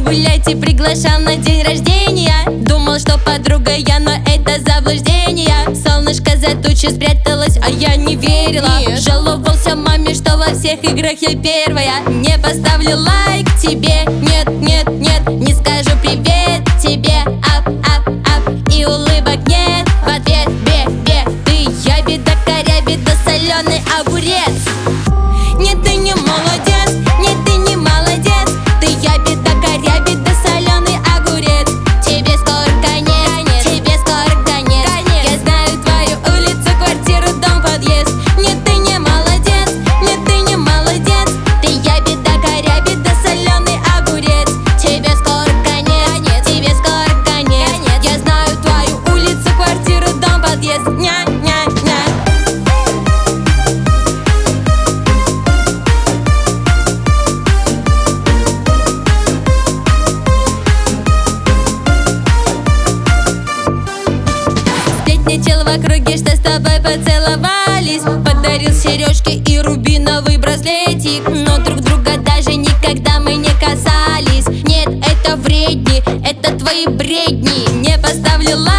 гулять и приглашал на день рождения. Думал, что подруга я, но это заблуждение. Солнышко за тучи спряталось, а я не верила. Жаловался маме, что во всех играх я первая. Не поставлю лайк тебе, нет, нет, нет. Не скажу привет тебе, ап, ап, ап. И улыбок нет в ответ, бе. Ты ябеда, корябеда, соленый огурец. Нет, ты не молодец, нет, ты не молодец. Ты ябеда, корябеда, соленый огурец. Тебе скоро конец, тебе скоро конец. Я знаю твою улицу, квартиру, дом, подъезд. Нет, ты не молодец, нет, ты не молодец. Ты ябеда, корябеда, соленый огурец. Тебе скоро конец, тебе скоро конец. Я знаю твою улицу, квартиру, дом, подъезд. Ня-ня-ня. Сплетничал в округе, что с тобой поцеловались. Подарил сережки и рубиновый браслетик, но друг друга даже никогда мы не касались. Нет, это вредни, это твои бредни. Не поставлю лайк